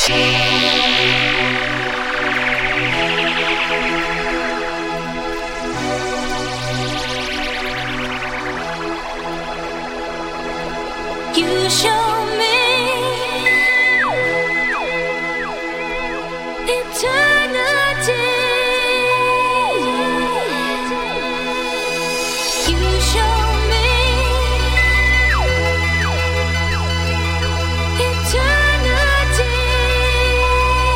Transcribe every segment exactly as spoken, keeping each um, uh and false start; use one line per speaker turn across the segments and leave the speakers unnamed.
You show me eternity. You show me eternity.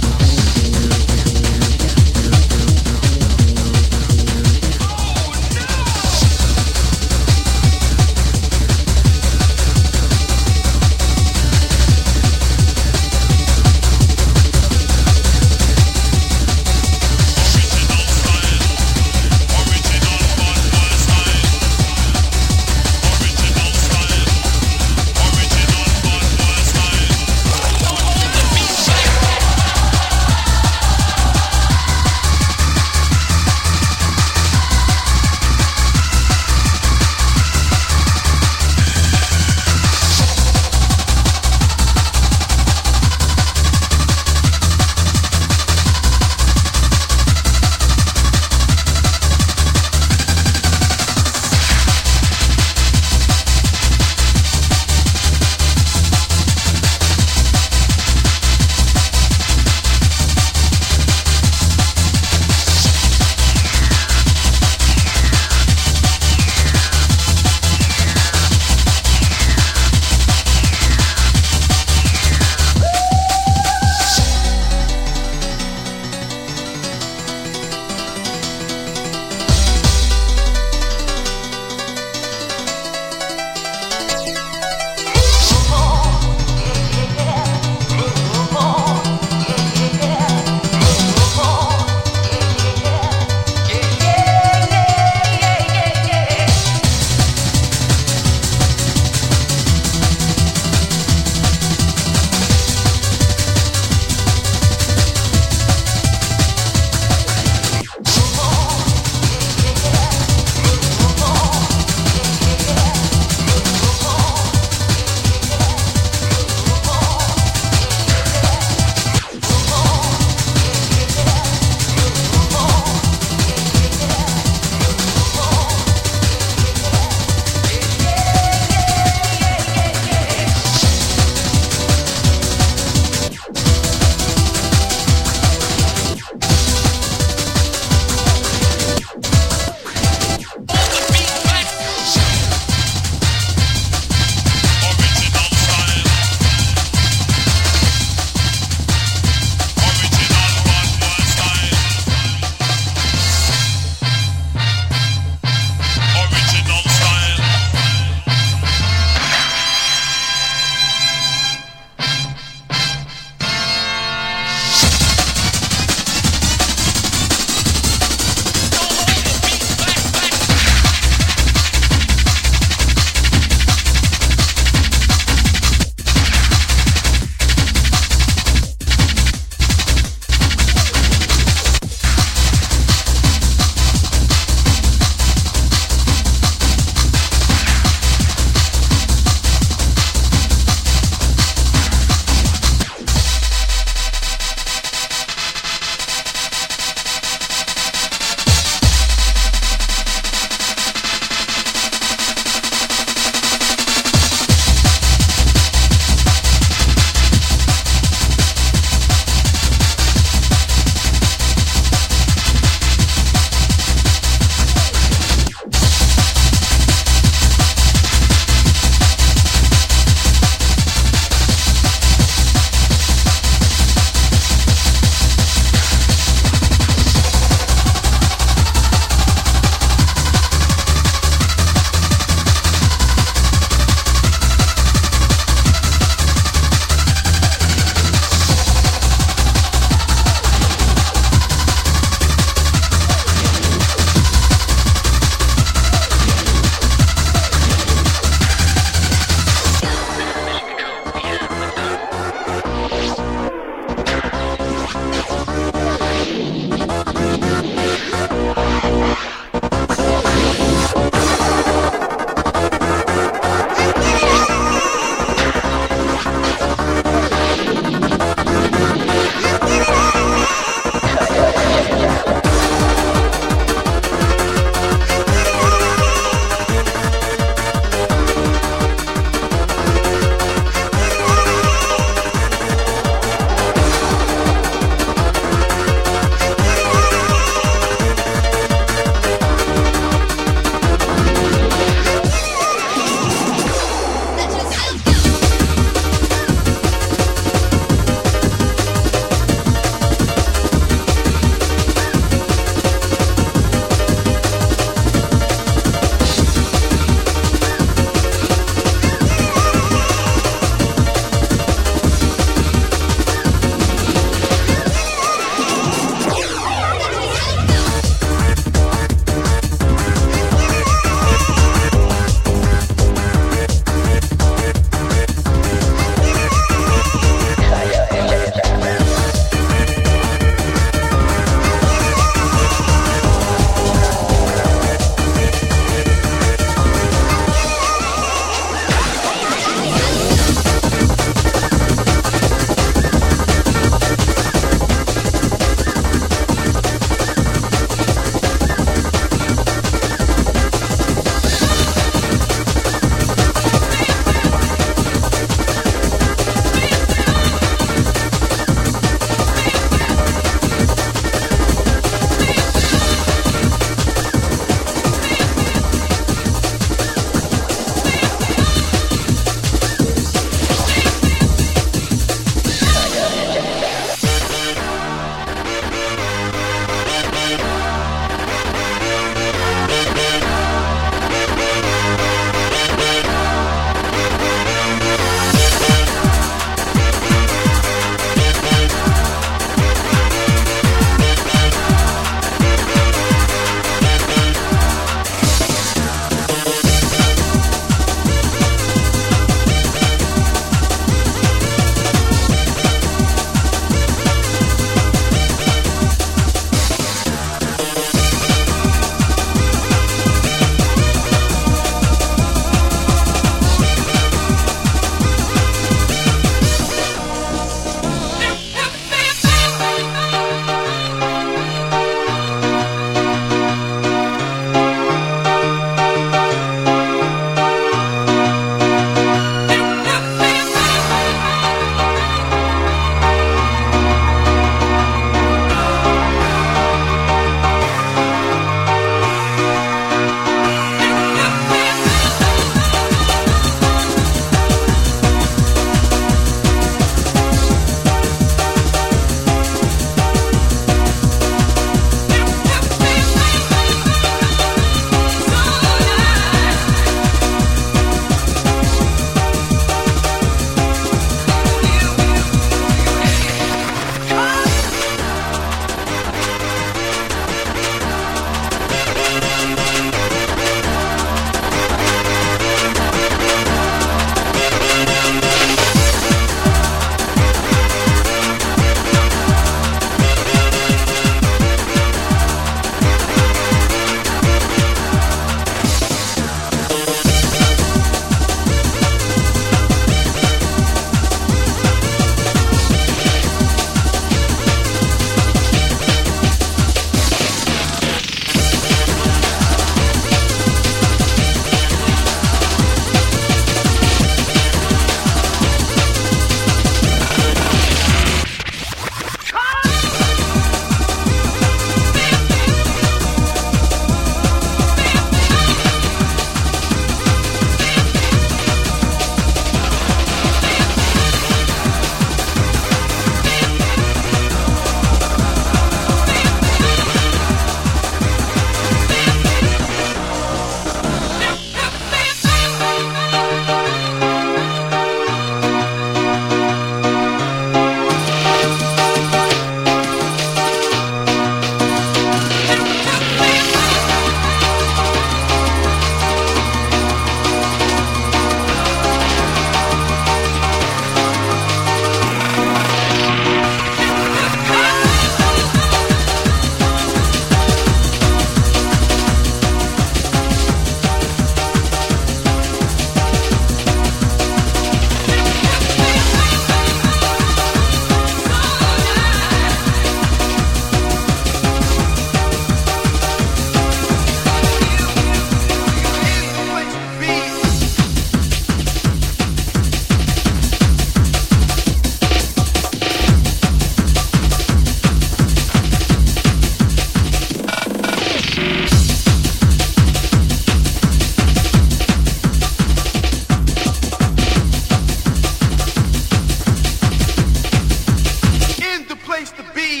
place to be.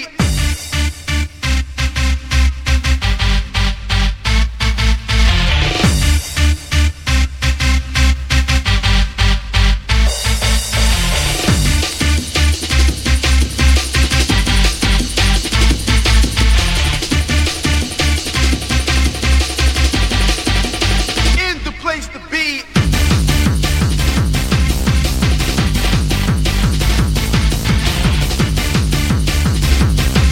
We'll be right back.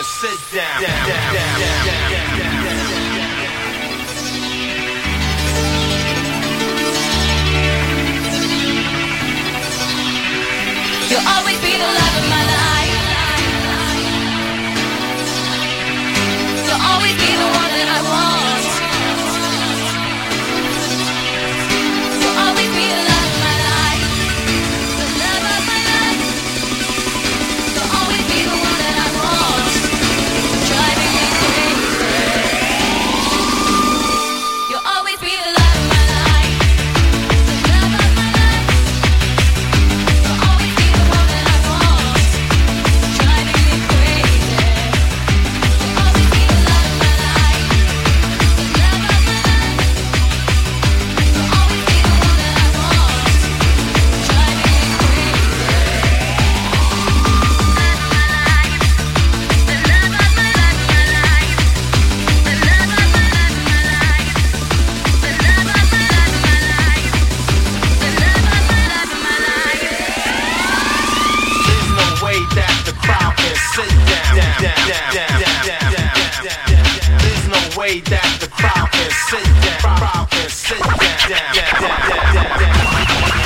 sit down, down, down, down, down, down, down, down.
You'll always be the love of my life. You'll always be the one that I want. You'll always be the love of my life. The love of my life. You'll always be the one that I want. Driving me crazy. You'll always be the love of my life. The love of my life. You'll always be the one that I want. Driving me crazy. You'll always be the love of my life. The love of my life. You'll always be the one that I want. Driving me crazy. The love of my life, my life. The love of my life, my life. The love of my life, my life. The love of my life, my life.
There's no way that the crowd can sit down, down, down, down, down, down, down. There's no way that the crowd can sit down, crowd can sit down, down, down, down, down, down.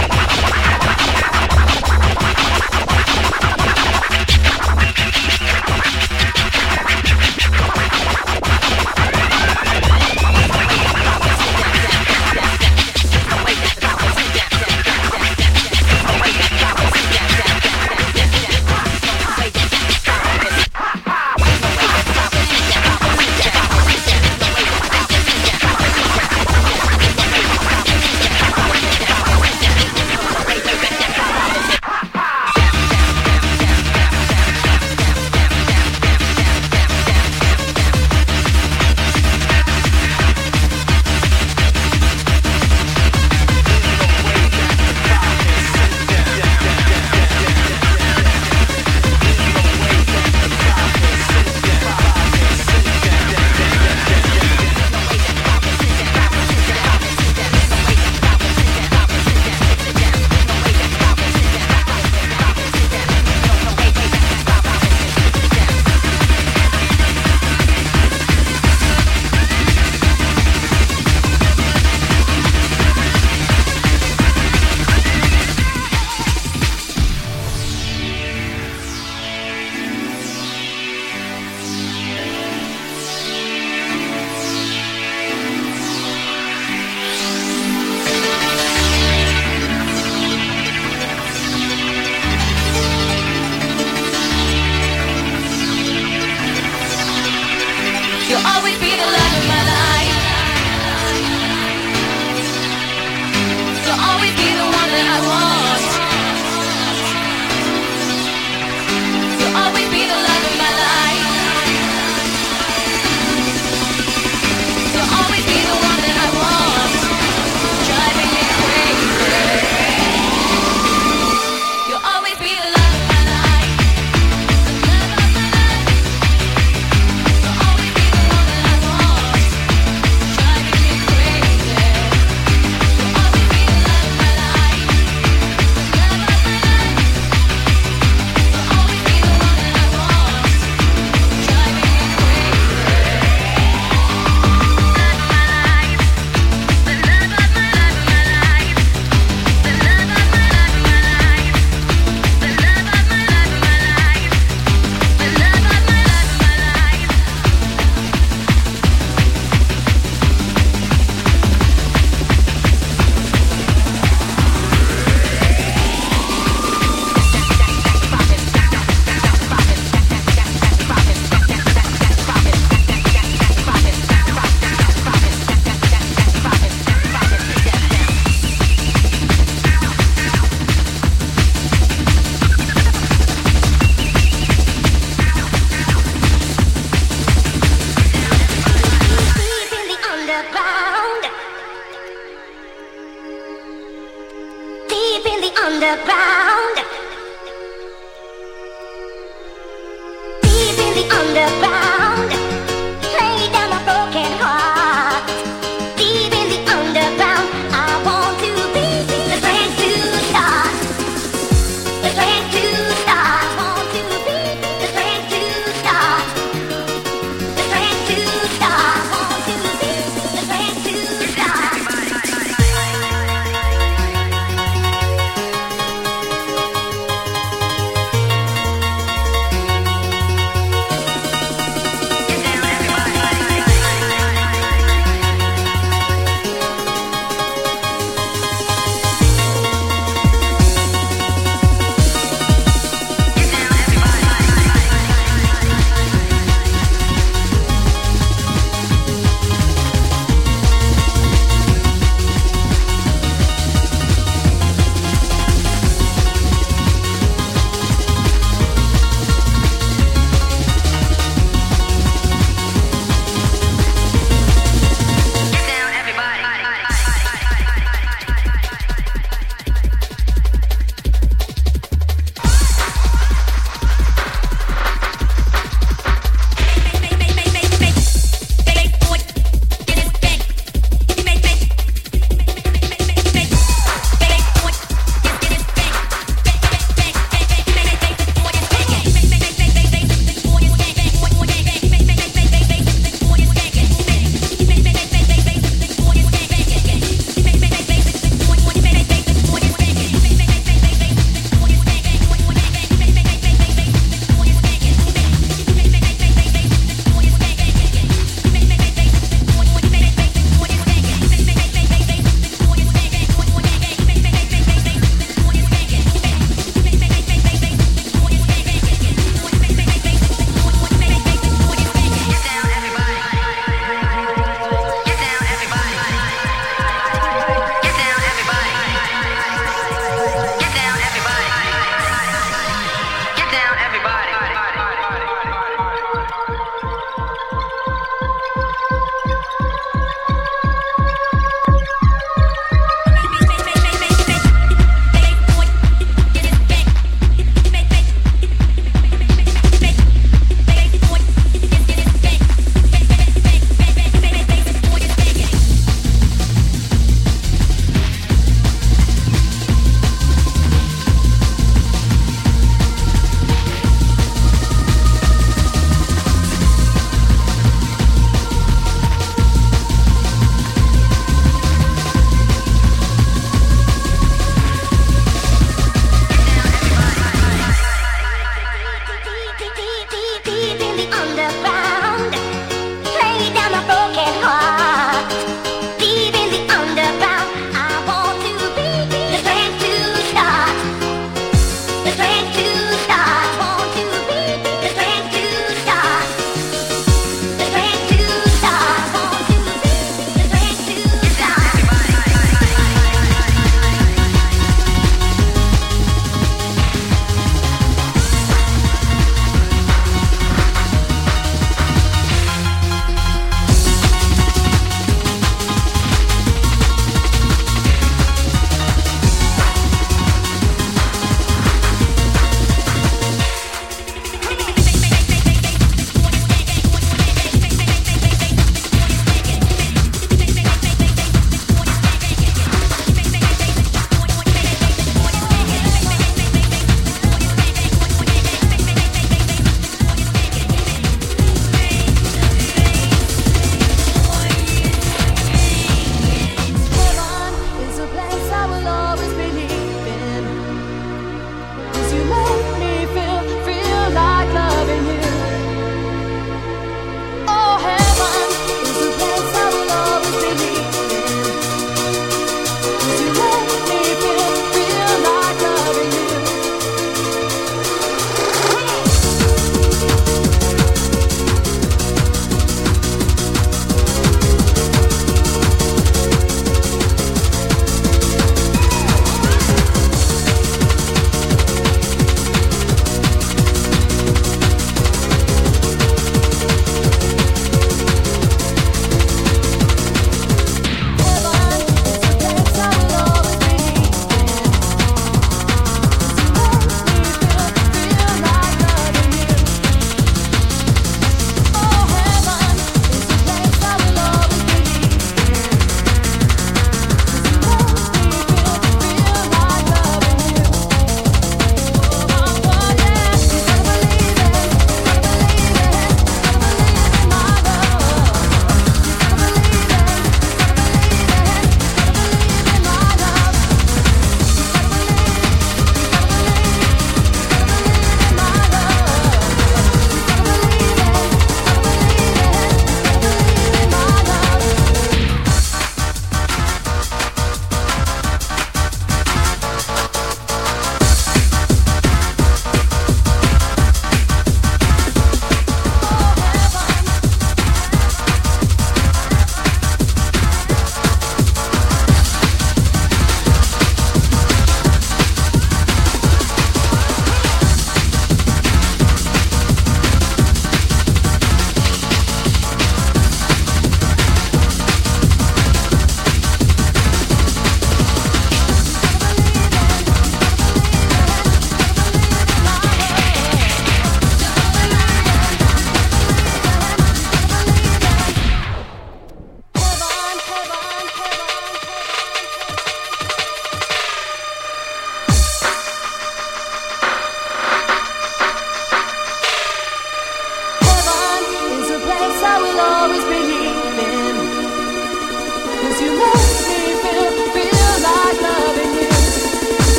You'll always be the love of my life. You'll always be the one that I want. You'll always be the love of my life. You'll always be the one that I want. Driving me crazy. You'll always be the love of my life. The love of my life. You'll always be the one that I want. Driving me crazy. You'll always be the love of my life. The love of my life. You'll always be the one that I want. Driving me crazy. The love of my life, my life. The love of my life, my life. The love of my life, my life. The love of my life, my life. Deep in the underground. Deep in the underground. Deep in the underground. Lay down my broken heart. Deep in the underground. I want to be the place to start. The place to start. I want to be the place to start.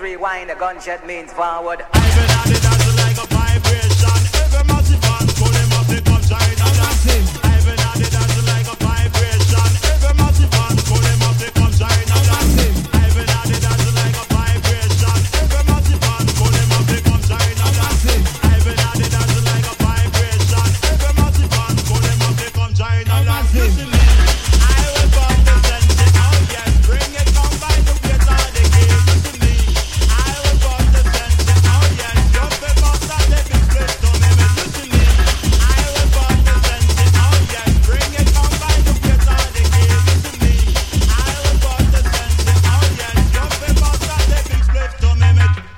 rewind, a gunshot means forward.
I've been at it as like a vibration. Every massive fan, call them up, they come shine on that. I've been at it as like a vibration. Every massive fan, call them up, they come shine on that. I've been at it as like a vibration. Every massive fan, call them up, they come shine on that. I've been at it as like a vibration. Every massive fan, call them up, they come shine on that. Listen me, I will bomb the sense. Oh yes, bring it, come by the weight of the game. Listen me, I will bomb the sense. Oh yes, your people start the big split to me. Listen me, I will bomb the sense. Oh yes, bring it, come by the weight of the game. Listen me, I will bomb the sense. Oh yes, your people start the big split to me.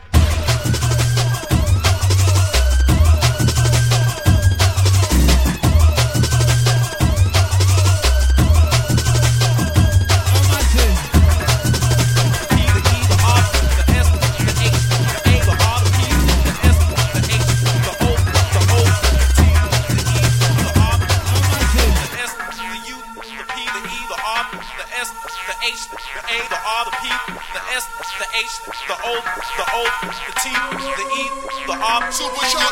Super Shock.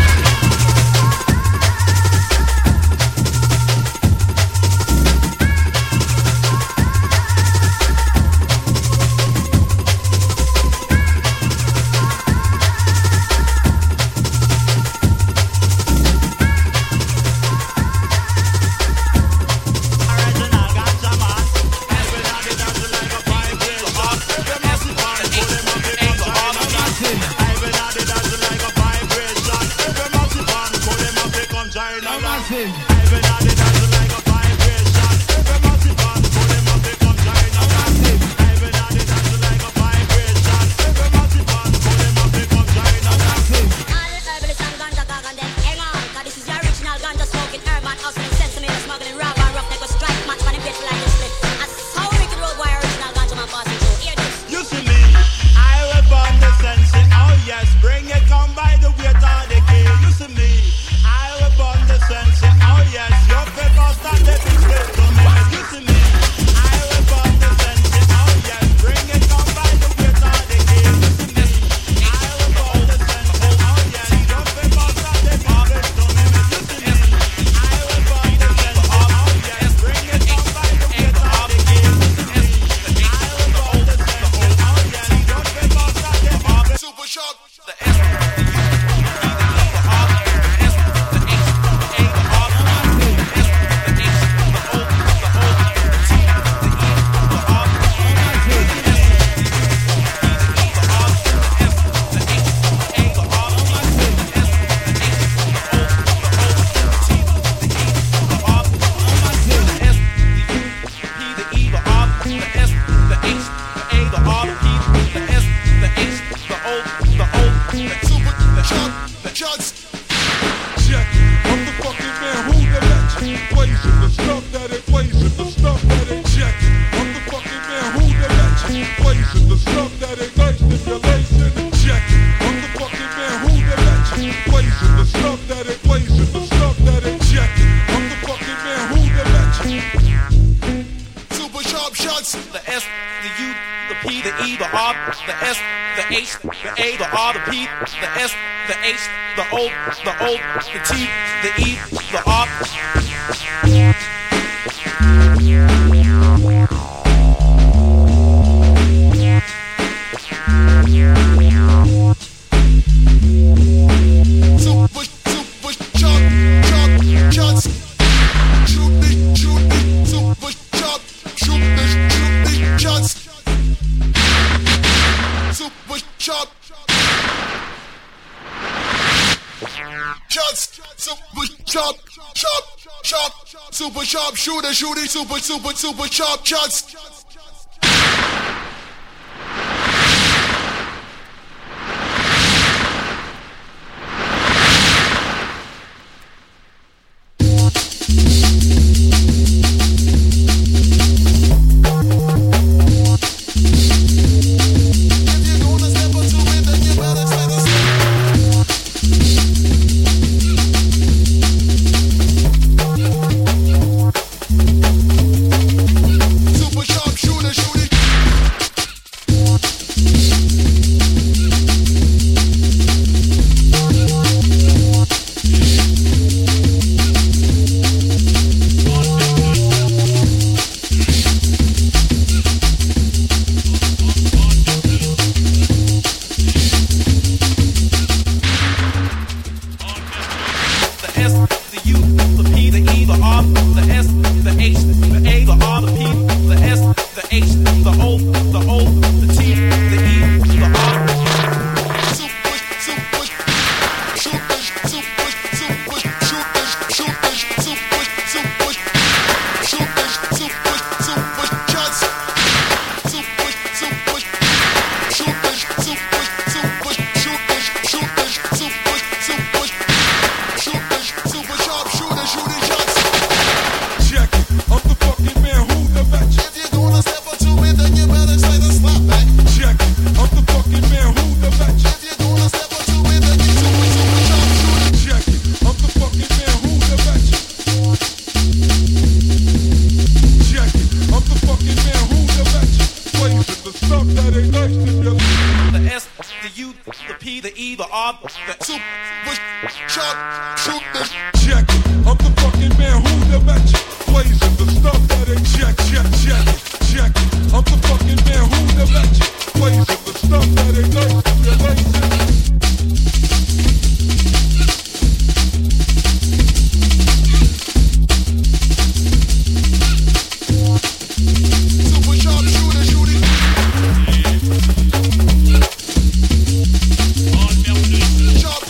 Super sharp shooter, shooting super, super, super sharp shots. Super sharp
S, the U, the P, the E, the R, the S, the H, the A, the R, the P, the S, the H, the O, the O, the T, the E, the R.
Super, super, super, super, super, super, super, super, super, super, super, super shots. Super, super, super, super, super, super, super, super, super, super, super sharp shooter, shooting shots.
Check it, I'm the fucking man who the match.
If you're gonna step up to me, then you better say the slap back.
Check it, I'm the fucking man who the match.
If you're gonna step up to me, then you super, super sharp shooter.
Check it, I'm the fucking man who the match. Check it, I'm the fucking man who the match. Blazing the stuff that ain't nice to you.
The S, the U, the P, the E, the R, the
Super sharp shooter.
Check it, I'm the fucking man who the match. Blazing the stuff that ain't check, check, check it, check it. I'm the fucking man who the match. Blazing the stuff that ain't nice to you.
Super sharp shooter, shooting. Sharp.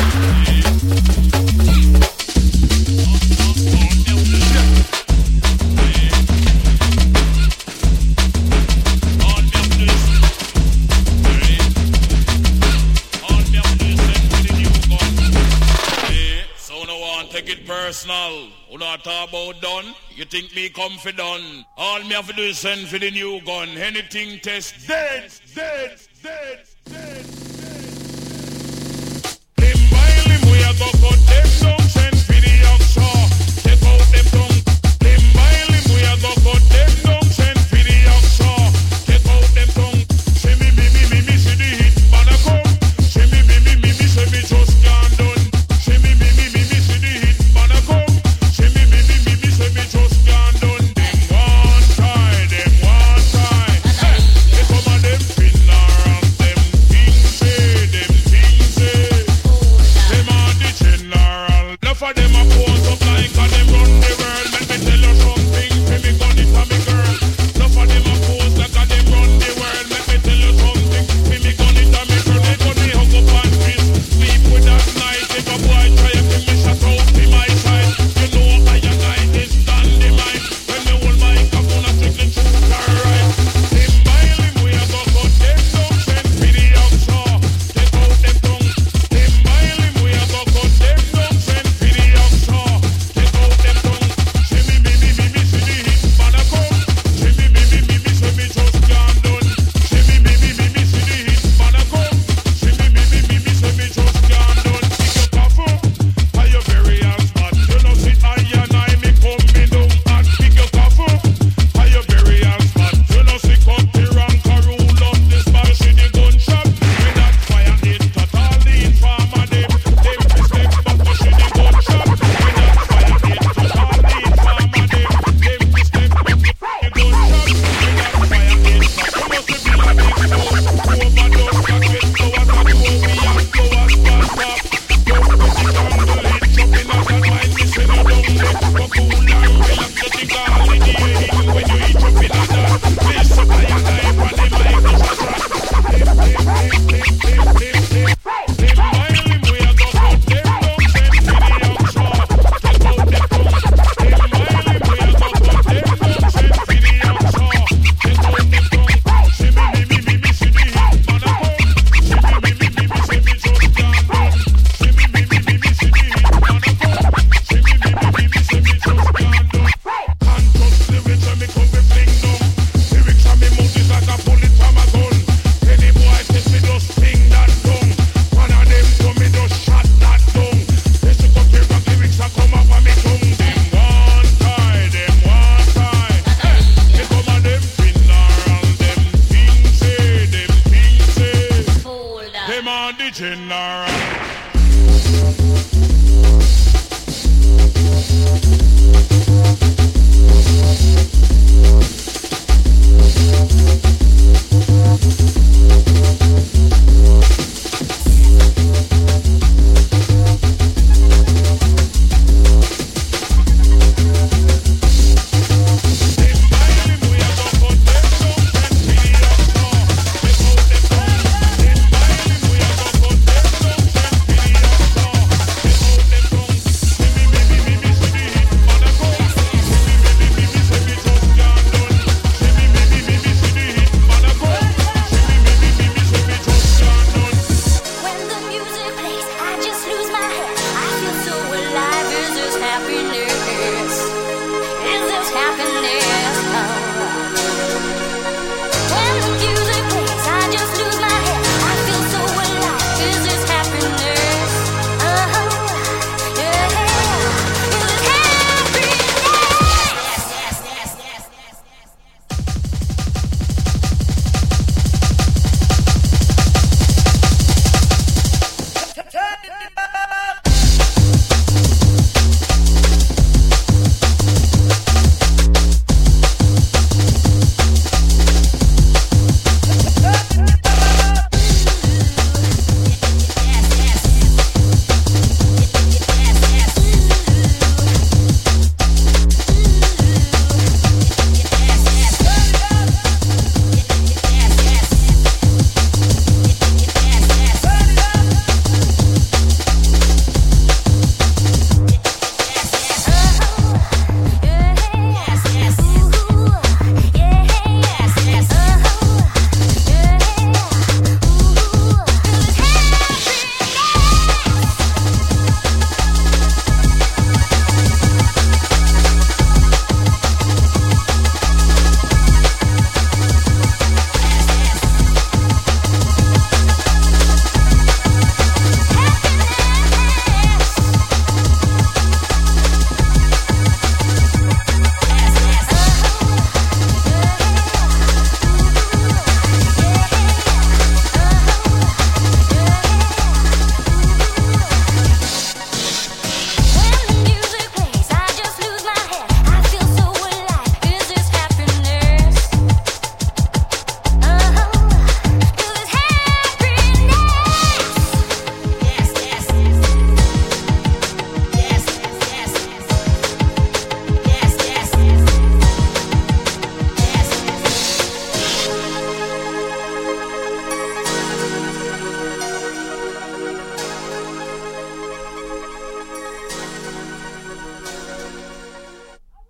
Take it personal. Who not talk about done? You think me come for done? All me have to do is send for the new gun. Anything test dead, dead, dead, dead, dead. Limb by limb we a go cut them down. Send for the young saw. Take out them tongue. Limb by limb we a go cut them down. Send for the young saw. Take out them tongue. See me, me, me, me, me, see the hit man a come. See me, me, me, me, me, see me just can't done. See me, me, me, me, me, see the hit man a come. See me, me, me, me, me, see me just can't done. Them one time, them one time. Hey, they come and them pin around them things say, them things say. Them are the general. Enough of them a pose up like a them run the world. Let me tell you something, say me gun it for me girl. Enough of them a pose like a them run the world. Let me tell you something, say me gun it for me girl. They gun me hug up and kiss. Sleep with that night. If a boy try to bring me shut out to my side, you know I and I is stand the mind. When me hold my cup on a strictly truth or right. Limb by limb we a go cut them down. Send for the young saw. Take out them tongue. Limb by limb we a go cut them down. Send for the young saw. Take out them tongue. See me, me, me, me, me, see the hit man a come. See me, me, me, me, me, see me just can't done. See me, me, me, me, me, see the hit man a come. See me, me, me, me, me, see me just can't done. Pick your coffee, are you very hot? You know see I and I me come me down and pick your coffee, are you very hot? You know see cut the rank a rule up this bar. See the gunshot when that fire hit totally informer them. Them fi step back to see the gunshot when that fire hit totally informer them. Them fi step back to see the gunshot when that fire hit. You must be a big fool. Overdose that with flowers that go we have flowers past up. Don't put it on the lid, jumping out and mind me send you down there. But cool and relax, you think all the day even when you eat your pillar down. Please supply your life and the mic is a track. Lim, lim, lim, lim, lim, lim, lim. Lim by limb we a go cut them down. Send for the young saw. Take out them tongue. Lim by limb we a go cut them down. Send for the young saw. Take out them tongue. See me, me, me, me, me, see the hit man a come. See me, me, me, me, me, see me just can't done. See me, me, me, me, me, see the hit man a come. See me, me, me, me, me, see me just can't done.
happiness.